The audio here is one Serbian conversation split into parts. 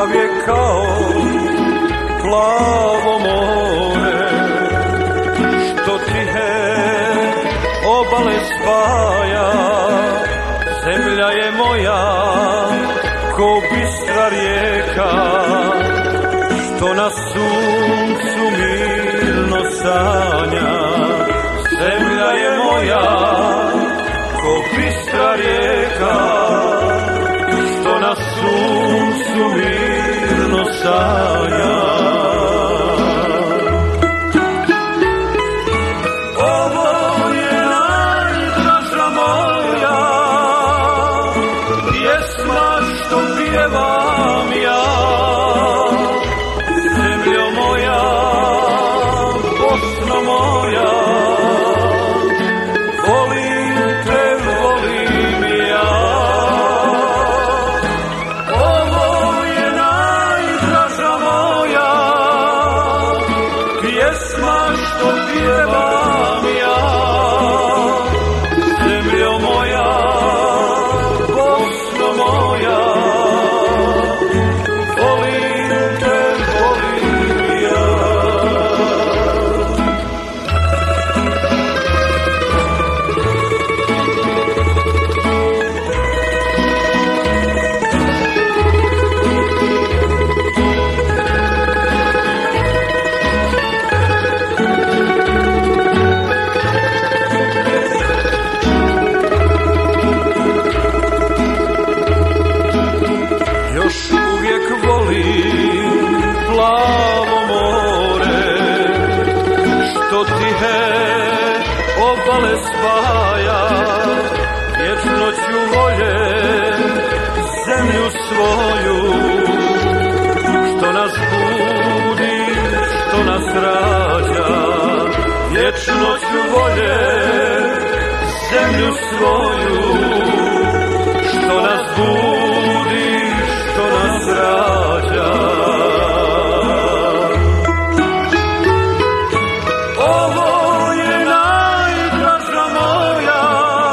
ljubav je kao plavo more, što tihe obale spaja. Zemlja je moja ko bistra rijeka, što na suncu mirno sanja. Zemlja je moja ko bistra rijeka, što na suncu mirno sanja. Ovo je najdraža moja pjesma što pjevam ja. Zemljo moja, Bosno moja, volim te, volim ja. Ovo je najdraža moja pjesma što pjevam ja. Zemljo moja, Bosno moja, volim te, volim ja. Još uvijek volim plavo more, što tihe obale spaja. Vječno ću voljet zemlju svoju, što nas budi, što nas rađa. Vječno ću voljet zemlju svoju, što nas budi, što nas rađa. Ovo je najdraža moja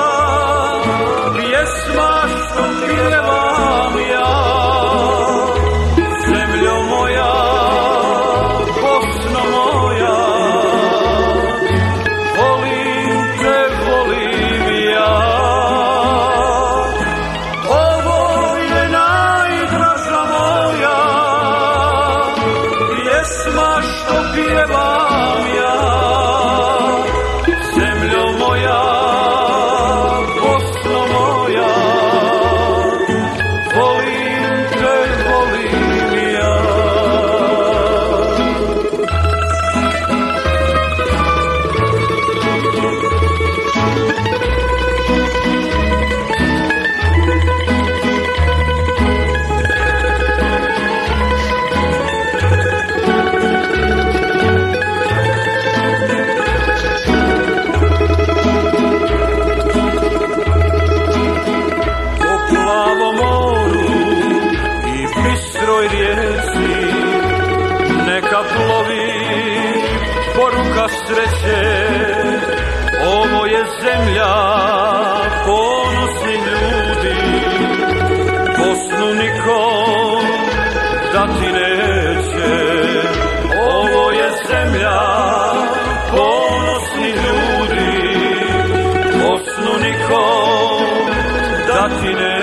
pjesma što pjevam ja. Zemljo moja, Bosno moja, volim te, volim ja. Ovo je najdraža moja pjesma što pjevam ja. Zemljo moja, Bosno moja, volim te, volim ja. Po plavom moru i bistroj rijeci, neka plovi poruka sreće. Ovo je zemlja ponosnih ljudi, Bosnu nikom dati neće. Ovo je zemlja ponosnih ljudi, Bosnu nikom dati neće.